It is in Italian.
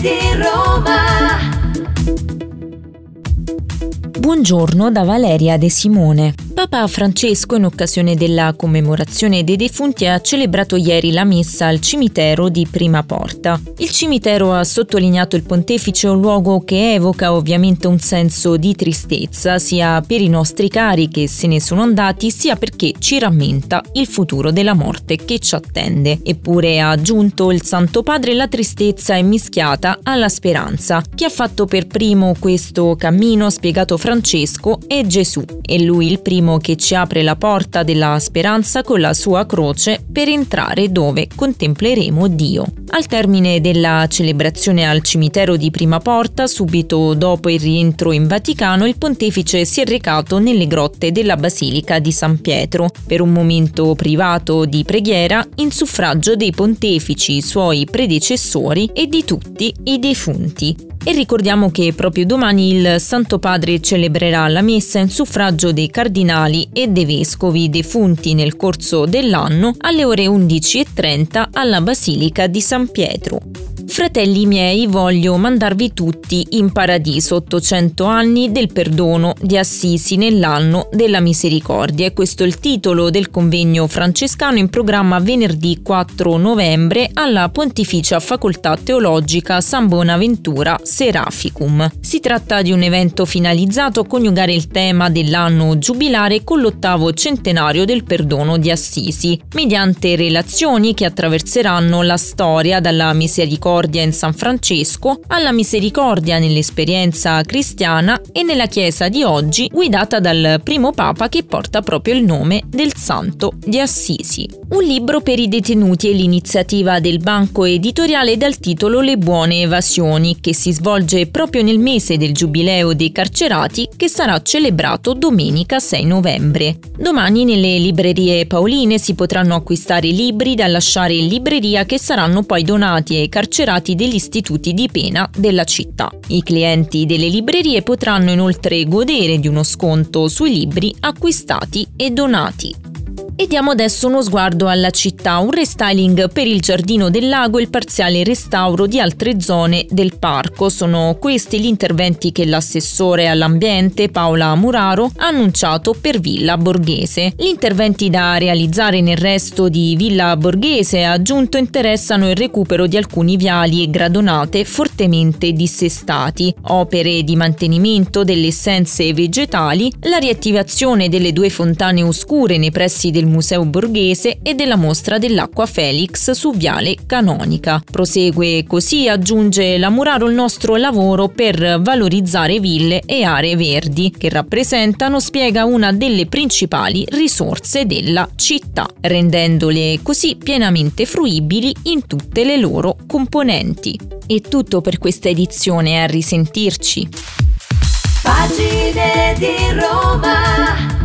di Roma. Buongiorno da Valeria De Simone. Papa Francesco, in occasione della commemorazione dei defunti, ha celebrato ieri la messa al cimitero di Prima Porta. Il cimitero, ha sottolineato il pontefice, è un luogo che evoca ovviamente un senso di tristezza, sia per i nostri cari che se ne sono andati, sia perché ci rammenta il futuro della morte che ci attende. Eppure, ha aggiunto il Santo Padre, la tristezza è mischiata alla speranza. Chi ha fatto per primo questo cammino, ha spiegato Francesco, è Gesù. È lui il primo che ci apre la porta della speranza con la sua croce per entrare dove contempleremo Dio. Al termine della celebrazione al cimitero di Prima Porta, subito dopo il rientro in Vaticano, il pontefice si è recato nelle grotte della Basilica di San Pietro per un momento privato di preghiera in suffragio dei pontefici, suoi predecessori e di tutti i defunti. E ricordiamo che proprio domani il Santo Padre celebrerà la messa in suffragio dei cardinali e dei vescovi defunti nel corso dell'anno alle ore 11:30 alla Basilica di San Pietro. Fratelli miei, voglio mandarvi tutti in paradiso. 800 anni del perdono di Assisi nell'anno della misericordia. E questo è il titolo del convegno francescano in programma venerdì 4 novembre alla Pontificia Facoltà Teologica San Bonaventura Seraficum. Si tratta di un evento finalizzato a coniugare il tema dell'anno giubilare con l'8° centenario del perdono di Assisi, mediante relazioni che attraverseranno la storia dalla misericordia in San Francesco alla misericordia nell'esperienza cristiana e nella Chiesa di oggi, guidata dal primo Papa che porta proprio il nome del Santo di Assisi. Un libro per i detenuti è l'iniziativa del Banco Editoriale dal titolo Le buone evasioni, che si svolge proprio nel mese del Giubileo dei carcerati, che sarà celebrato domenica 6 novembre. Domani nelle librerie paoline si potranno acquistare libri da lasciare in libreria che saranno poi donati ai carcerati degli istituti di pena della città. I clienti delle librerie potranno inoltre godere di uno sconto sui libri acquistati e donati. E diamo adesso uno sguardo alla città, un restyling per il Giardino del Lago e il parziale restauro di altre zone del parco. Sono questi gli interventi che l'assessore all'ambiente Paola Muraro ha annunciato per Villa Borghese. Gli interventi da realizzare nel resto di Villa Borghese, ha aggiunto, interessano il recupero di alcuni viali e gradonate fortemente dissestati, opere di mantenimento delle essenze vegetali, la riattivazione delle 2 fontane oscure nei pressi del Museo Borghese e della mostra dell'acqua Felix su Viale Canonica. Prosegue così, aggiunge la Muraro, il nostro lavoro per valorizzare ville e aree verdi che rappresentano, spiega, una delle principali risorse della città, rendendole così pienamente fruibili in tutte le loro componenti. È tutto per questa edizione, a risentirci. Pagine di Roma.